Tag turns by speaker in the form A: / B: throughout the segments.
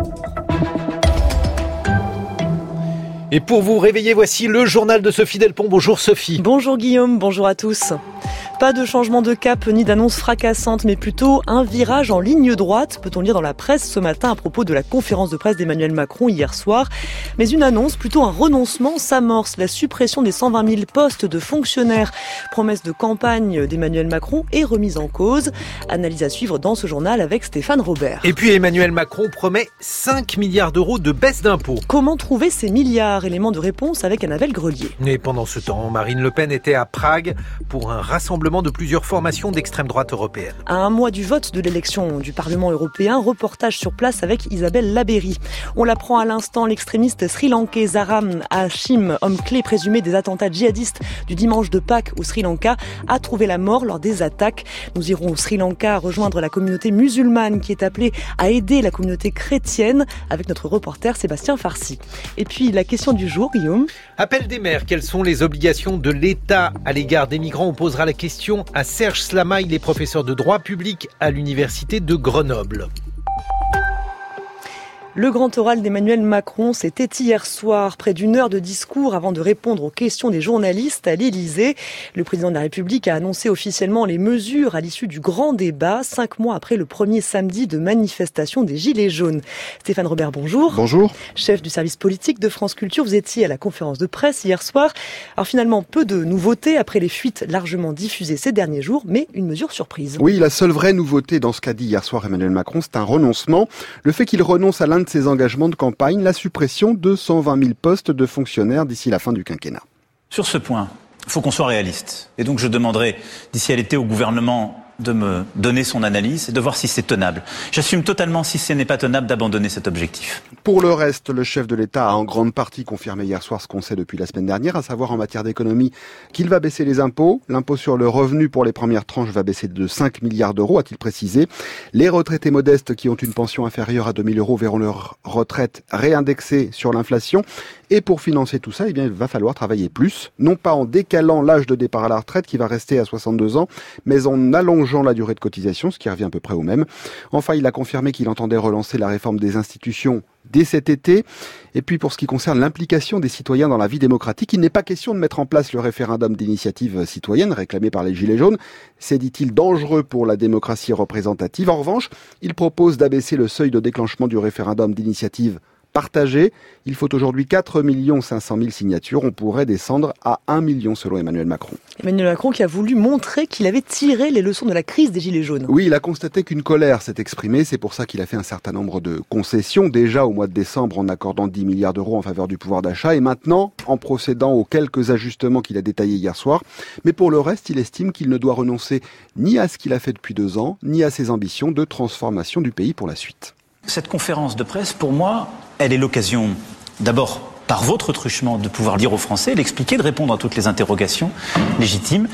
A: Et pour vous réveiller, voici le journal de Sophie Delpont. Bonjour Sophie.
B: Bonjour Guillaume, bonjour à tous. Pas de changement de cap ni d'annonce fracassante, mais plutôt un virage en ligne droite, peut-on lire dans la presse ce matin à propos de la conférence de presse d'Emmanuel Macron hier soir. Mais une annonce, plutôt un renoncement, s'amorce. La suppression des 120 000 postes de fonctionnaires, promesse de campagne d'Emmanuel Macron, est remise en cause. Analyse à suivre dans ce journal avec Stéphane Robert.
A: Et puis Emmanuel Macron promet 5 milliards d'euros de baisse d'impôts.
B: Comment trouver ces milliards? Élément de réponse avec Annabelle Grelier.
A: Et pendant ce temps, Marine Le Pen était à Prague pour un rassemblement de plusieurs formations d'extrême droite européenne.
B: À un mois du vote de l'élection du Parlement européen, reportage sur place avec Isabelle Labéry. On l'apprend à l'instant, l'extrémiste sri-lankais Zaram Hashim, homme clé présumé des attentats djihadistes du dimanche de Pâques au Sri Lanka, a trouvé la mort lors des attaques. Nous irons au Sri Lanka rejoindre la communauté musulmane qui est appelée à aider la communauté chrétienne avec notre reporter Sébastien Farsi. Et puis la question du jour, Guillaume.
A: Appel des maires, quelles sont les obligations de l'État à l'égard des migrants? On posera la question à Serge Slama, il est professeur de droit public à l'université de Grenoble.
B: Le grand oral d'Emmanuel Macron, c'était hier soir, près d'une heure de discours avant de répondre aux questions des journalistes à l'Élysée. Le président de la République a annoncé officiellement les mesures à l'issue du grand débat, 5 mois après le premier samedi de manifestation des Gilets jaunes. Stéphane Robert, bonjour.
C: Bonjour.
B: Chef du service politique de France Culture, vous étiez à la conférence de presse hier soir. Alors finalement, peu de nouveautés après les fuites largement diffusées ces derniers jours, mais une mesure surprise.
C: Oui, la seule vraie nouveauté dans ce qu'a dit hier soir Emmanuel Macron, c'est un renoncement. Le fait qu'il renonce à l'un de ses engagements de campagne, la suppression de 120 000 postes de fonctionnaires d'ici la fin du quinquennat.
D: Sur ce point, il faut qu'on soit réaliste. Et donc je demanderai d'ici à l'été au gouvernement de me donner son analyse et de voir si c'est tenable. J'assume totalement, si ce n'est pas tenable, d'abandonner cet objectif.
C: Pour le reste, le chef de l'État a en grande partie confirmé hier soir ce qu'on sait depuis la semaine dernière, à savoir en matière d'économie qu'il va baisser les impôts. L'impôt sur le revenu pour les premières tranches va baisser de 5 milliards d'euros, a-t-il précisé. Les retraités modestes qui ont une pension inférieure à 2 000 euros verront leur retraite réindexée sur l'inflation. Et pour financer tout ça, il va falloir travailler plus, non pas en décalant l'âge de départ à la retraite qui va rester à 62 ans, mais en allongeant la durée de cotisation, ce qui revient à peu près au même. Enfin, il a confirmé qu'il entendait relancer la réforme des institutions dès cet été. Et puis pour ce qui concerne l'implication des citoyens dans la vie démocratique, il n'est pas question de mettre en place le référendum d'initiative citoyenne réclamé par les Gilets jaunes. C'est, dit-il, dangereux pour la démocratie représentative. En revanche, il propose d'abaisser le seuil de déclenchement du référendum d'initiative partagé. Il faut aujourd'hui 4 500 000 signatures. On pourrait descendre à 1 million selon Emmanuel Macron.
B: Emmanuel Macron qui a voulu montrer qu'il avait tiré les leçons de la crise des Gilets jaunes.
C: Oui, il a constaté qu'une colère s'est exprimée. C'est pour ça qu'il a fait un certain nombre de concessions. Déjà au mois de décembre en accordant 10 milliards d'euros en faveur du pouvoir d'achat et maintenant en procédant aux quelques ajustements qu'il a détaillés hier soir. Mais pour le reste, il estime qu'il ne doit renoncer ni à ce qu'il a fait depuis 2 ans, ni à ses ambitions de transformation du pays pour la suite.
D: Cette conférence de presse, pour moi, elle est l'occasion, d'abord, par votre truchement, de pouvoir dire aux Français, d'expliquer, de répondre à toutes les interrogations légitimes.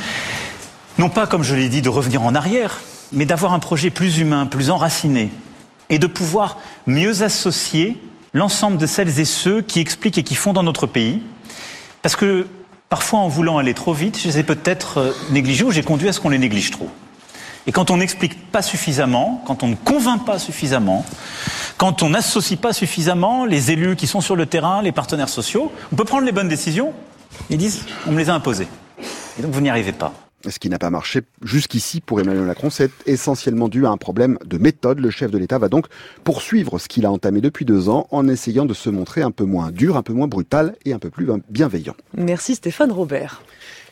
D: Non pas, comme je l'ai dit, de revenir en arrière, mais d'avoir un projet plus humain, plus enraciné, et de pouvoir mieux associer l'ensemble de celles et ceux qui expliquent et qui font dans notre pays. Parce que, parfois, en voulant aller trop vite, je les ai peut-être négligés ou j'ai conduit à ce qu'on les néglige trop. Et quand on n'explique pas suffisamment, quand on ne convainc pas suffisamment, quand on n'associe pas suffisamment les élus qui sont sur le terrain, les partenaires sociaux, on peut prendre les bonnes décisions, ils disent on me les a imposées. Et donc vous n'y arrivez pas.
C: Ce qui n'a pas marché jusqu'ici pour Emmanuel Macron, c'est essentiellement dû à un problème de méthode. Le chef de l'État va donc poursuivre ce qu'il a entamé depuis 2 ans en essayant de se montrer un peu moins dur, un peu moins brutal et un peu plus bienveillant.
B: Merci Stéphane Robert.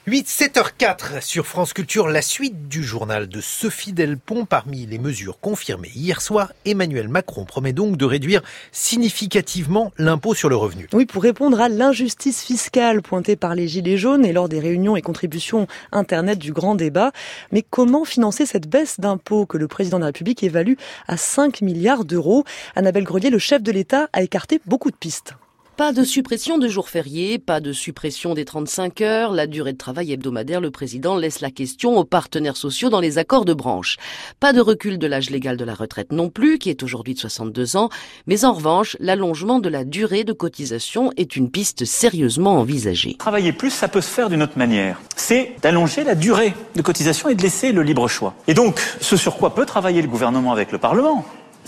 A: 7h04 sur France Culture, la suite du journal de Sophie Delpont. Parmi les mesures confirmées hier soir, Emmanuel Macron promet donc de réduire significativement l'impôt sur le revenu.
B: Oui, pour répondre à l'injustice fiscale pointée par les Gilets jaunes et lors des réunions et contributions Internet du grand débat. Mais comment financer cette baisse d'impôt que le président de la République évalue à 5 milliards d'euros? Annabelle Grelier, le chef de l'État, a écarté beaucoup de pistes.
E: Pas de suppression de jours fériés, pas de suppression des 35 heures, la durée de travail hebdomadaire, le président laisse la question aux partenaires sociaux dans les accords de branche. Pas de recul de l'âge légal de la retraite non plus, qui est aujourd'hui de 62 ans, mais en revanche, l'allongement de la durée de cotisation est une piste sérieusement envisagée.
D: Travailler plus, ça peut se faire d'une autre manière. C'est d'allonger la durée de cotisation et de laisser le libre choix. Et donc, ce sur quoi peut travailler le gouvernement avec le Parlement,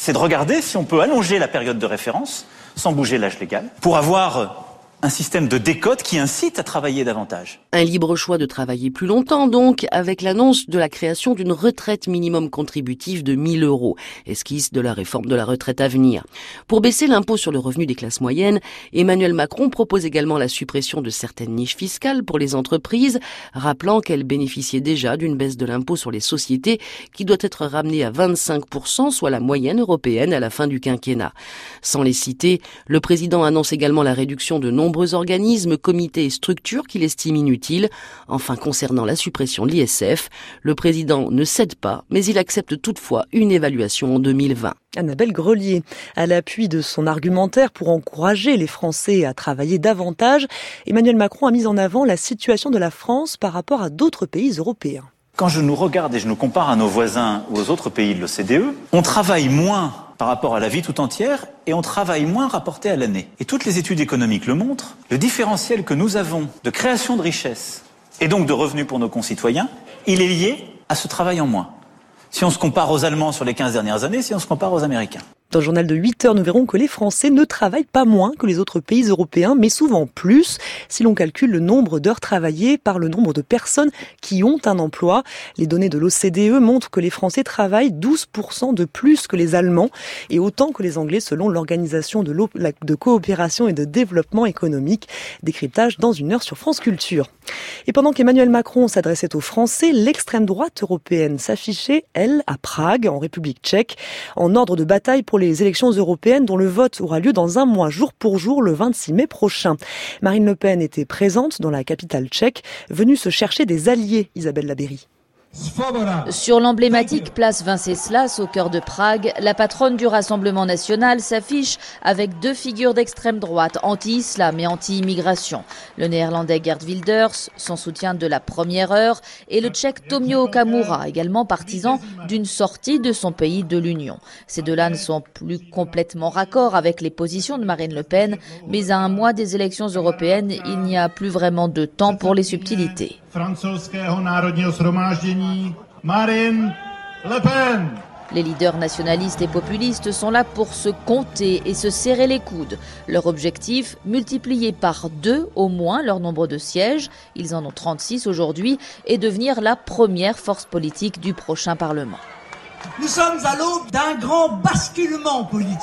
D: c'est de regarder si on peut allonger la période de référence sans bouger l'âge légal pour avoir un système de décote qui incite à travailler davantage.
E: Un libre choix de travailler plus longtemps, donc, avec l'annonce de la création d'une retraite minimum contributive de 1 000 €, esquisse de la réforme de la retraite à venir. Pour baisser l'impôt sur le revenu des classes moyennes, Emmanuel Macron propose également la suppression de certaines niches fiscales pour les entreprises, rappelant qu'elles bénéficiaient déjà d'une baisse de l'impôt sur les sociétés qui doit être ramenée à 25%, soit la moyenne européenne à la fin du quinquennat. Sans les citer, le président annonce également la réduction de nombreux organismes, comités et structures qu'il estime inutiles. Enfin, concernant la suppression de l'ISF, le président ne cède pas, mais il accepte toutefois une évaluation en 2020.
B: Annabelle Grelier, à l'appui de son argumentaire pour encourager les Français à travailler davantage, Emmanuel Macron a mis en avant la situation de la France par rapport à d'autres pays européens.
D: Quand je nous regarde et je nous compare à nos voisins ou aux autres pays de l'OCDE, on travaille moins par rapport à la vie tout entière et on travaille moins rapporté à l'année. Et toutes les études économiques le montrent, le différentiel que nous avons de création de richesses et donc de revenus pour nos concitoyens, il est lié à ce travail en moins. Si on se compare aux Allemands sur les 15 dernières années, si on se compare aux Américains.
B: Dans le journal de 8 heures, nous verrons que les Français ne travaillent pas moins que les autres pays européens, mais souvent plus, si l'on calcule le nombre d'heures travaillées par le nombre de personnes qui ont un emploi. Les données de l'OCDE montrent que les Français travaillent 12% de plus que les Allemands et autant que les Anglais selon l'Organisation de coopération et de développement économique. Décryptage dans 1 heure sur France Culture. Et pendant qu'Emmanuel Macron s'adressait aux Français, l'extrême droite européenne s'affichait, elle, à Prague, en République tchèque, en ordre de bataille pour les élections européennes dont le vote aura lieu dans un mois, jour pour jour, le 26 mai prochain. Marine Le Pen était présente dans la capitale tchèque, venue se chercher des alliés, Isabelle Labéry.
F: Sur l'emblématique place Venceslas, au cœur de Prague, la patronne du Rassemblement national s'affiche avec 2 figures d'extrême droite, anti-islam et anti-immigration. Le néerlandais Geert Wilders, son soutien de la première heure, et le tchèque Tomio Okamura, également partisan d'une sortie de son pays de l'Union. Ces deux-là ne sont plus complètement raccord avec les positions de Marine Le Pen, mais à un mois des élections européennes, il n'y a plus vraiment de temps pour les subtilités.
G: Marine Le Pen.
F: Les leaders nationalistes et populistes sont là pour se compter et se serrer les coudes. Leur objectif, multiplier par 2 au moins leur nombre de sièges, ils en ont 36 aujourd'hui, et devenir la première force politique du prochain Parlement.
H: Nous sommes à l'aube d'un grand basculement politique.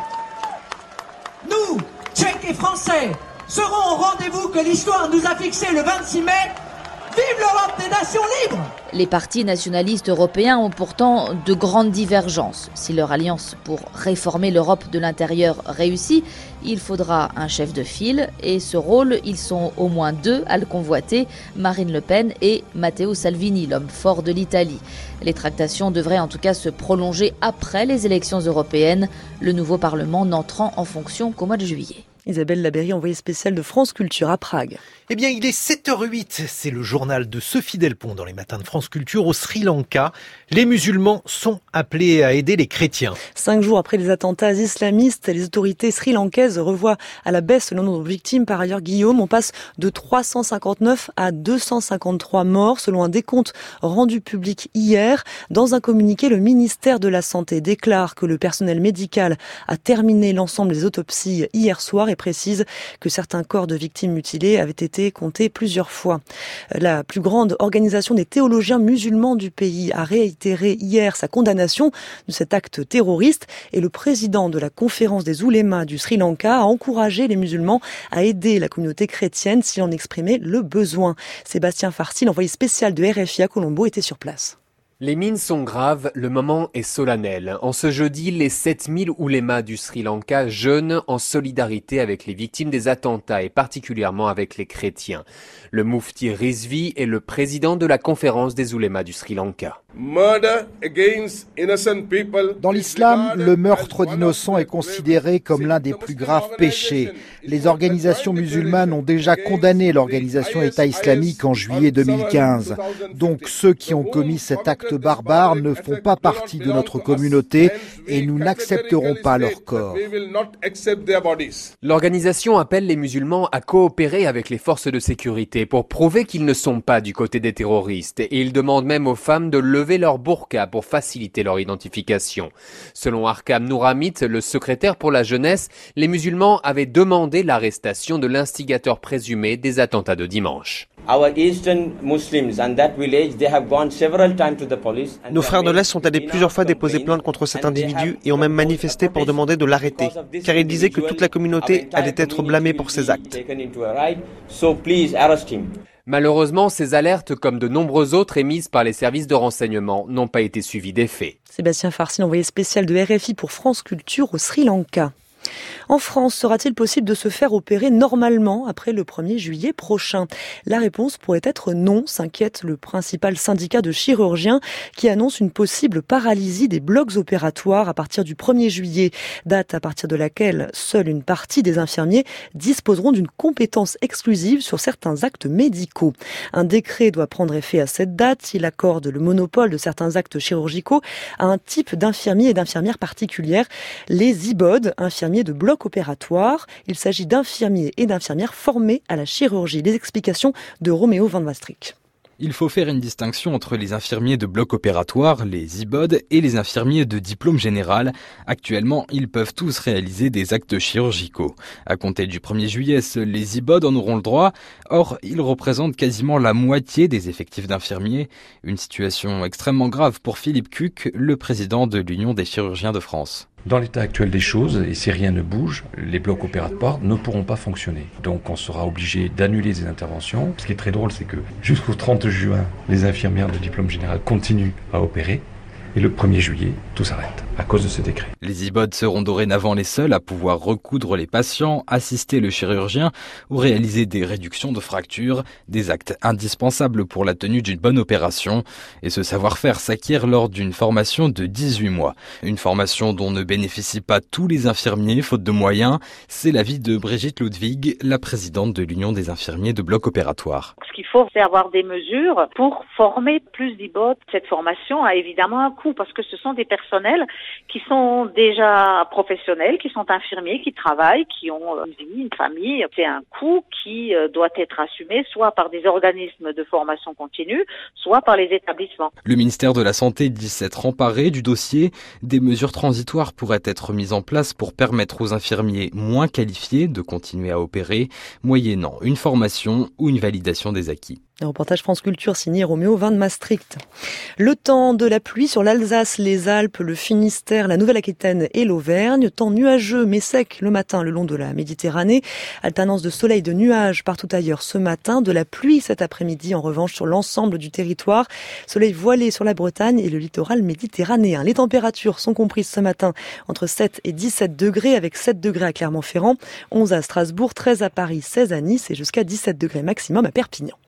H: Nous, Tchèques et Français, serons au rendez-vous que l'histoire nous a fixé le 26 mai. Vive l'Europe des nations libres!
F: Les partis nationalistes européens ont pourtant de grandes divergences. Si leur alliance pour réformer l'Europe de l'intérieur réussit, il faudra un chef de file et ce rôle, ils sont au moins 2 à le convoiter, Marine Le Pen et Matteo Salvini, l'homme fort de l'Italie. Les tractations devraient en tout cas se prolonger après les élections européennes, le nouveau Parlement n'entrant en fonction qu'au mois de juillet.
B: Isabelle Labéry, envoyée spéciale de France Culture à Prague.
A: Eh bien, il est 7h08, c'est le journal de Sophie Delpont dans les matins de France Culture. Au Sri Lanka, les musulmans sont appelés à aider les chrétiens.
B: 5 jours après les attentats islamistes, les autorités sri-lankaises revoient à la baisse le nombre de victimes. Par ailleurs, Guillaume, on passe de 359 à 253 morts, selon un décompte rendu public hier. Dans un communiqué, le ministère de la Santé déclare que le personnel médical a terminé l'ensemble des autopsies hier soir et précise que certains corps de victimes mutilées avaient été comptés plusieurs fois. La plus grande organisation des théologiens musulmans du pays a réitéré hier sa condamnation de cet acte terroriste et le président de la conférence des oulémas du Sri Lanka a encouragé les musulmans à aider la communauté chrétienne s'il en exprimait le besoin. Sébastien Farcy, l'envoyé spécial de RFI à Colombo, était sur place.
I: Les mines sont graves, le moment est solennel. En ce jeudi, les 7000 oulémas du Sri Lanka jeûnent en solidarité avec les victimes des attentats et particulièrement avec les chrétiens. Le Mufti Rizvi est le président de la conférence des oulémas du Sri Lanka.
J: Dans l'islam, le meurtre d'innocents est considéré comme l'un des plus graves péchés. Les organisations musulmanes ont déjà condamné l'organisation État islamique en juillet 2015. Donc ceux qui ont commis cet acte actes barbares ne font pas partie de notre communauté et nous n'accepterons pas leur corps.
I: L'organisation appelle les musulmans à coopérer avec les forces de sécurité pour prouver qu'ils ne sont pas du côté des terroristes et il demande même aux femmes de lever leur burqa pour faciliter leur identification. Selon Arkham Nouramit, le secrétaire pour la jeunesse, les musulmans avaient demandé l'arrestation de l'instigateur présumé des attentats de dimanche.
K: Nos frères de l'Est sont allés plusieurs fois déposer plainte contre cet individu et ont même manifesté pour demander de l'arrêter, car ils disaient que toute la communauté allait être blâmée pour ses actes.
I: Malheureusement, ces alertes, comme de nombreuses autres émises par les services de renseignement, n'ont pas été suivies d'effet.
B: Sébastien Farsi, envoyé spécial de RFI pour France Culture au Sri Lanka. En France, sera-t-il possible de se faire opérer normalement après le 1er juillet prochain ? La réponse pourrait être non, s'inquiète le principal syndicat de chirurgiens qui annonce une possible paralysie des blocs opératoires à partir du 1er juillet, date à partir de laquelle seule une partie des infirmiers disposeront d'une compétence exclusive sur certains actes médicaux. Un décret doit prendre effet à cette date. Il accorde le monopole de certains actes chirurgicaux à un type d'infirmiers et d'infirmières particulières, les IBOD, infirmiers de bloc opératoire. Il s'agit d'infirmiers et d'infirmières formés à la chirurgie. Les explications de Roméo Van Maastricht.
L: Il faut faire une distinction entre les infirmiers de bloc opératoire, les IBOD, et les infirmiers de diplôme général. Actuellement, ils peuvent tous réaliser des actes chirurgicaux. À compter du 1er juillet, seuls les IBOD en auront le droit. Or, ils représentent quasiment la moitié des effectifs d'infirmiers. Une situation extrêmement grave pour Philippe Cuc, le président de l'Union des chirurgiens de France.
M: Dans l'état actuel des choses, et si rien ne bouge, les blocs opératoires ne pourront pas fonctionner. Donc on sera obligé d'annuler ces interventions. Ce qui est très drôle, c'est que jusqu'au 30 juin, les infirmières de diplôme général continuent à opérer. Et le 1er juillet, tout s'arrête à cause de ce décret.
L: Les IBOD seront dorénavant les seuls à pouvoir recoudre les patients, assister le chirurgien ou réaliser des réductions de fractures, des actes indispensables pour la tenue d'une bonne opération. Et ce savoir-faire s'acquiert lors d'une formation de 18 mois. Une formation dont ne bénéficient pas tous les infirmiers, faute de moyens. C'est l'avis de Brigitte Ludwig, la présidente de l'Union des infirmiers de bloc opératoire.
N: Ce qu'il faut, c'est avoir des mesures pour former plus d'IBOD. Cette formation a évidemment un coût parce que ce sont des personnels qui sont déjà professionnels, qui sont infirmiers, qui travaillent, qui ont une vie, une famille. C'est un coût qui doit être assumé soit par des organismes de formation continue, soit par les établissements.
L: Le ministère de la Santé dit s'être emparé du dossier. Des mesures transitoires pourraient être mises en place pour permettre aux infirmiers moins qualifiés de continuer à opérer, moyennant une formation ou une validation des acquis.
B: Un reportage France Culture signé Roméo Van Maastricht. Le temps de la pluie sur l'Alsace, les Alpes, le Finistère, la Nouvelle-Aquitaine et l'Auvergne. Temps nuageux mais sec le matin le long de la Méditerranée. Alternance de soleil, de nuages partout ailleurs ce matin. De la pluie cet après-midi en revanche sur l'ensemble du territoire. Soleil voilé sur la Bretagne et le littoral méditerranéen. Les températures sont comprises ce matin entre 7 et 17 degrés avec 7 degrés à Clermont-Ferrand, 11 à Strasbourg, 13 à Paris, 16 à Nice et jusqu'à 17 degrés maximum à Perpignan.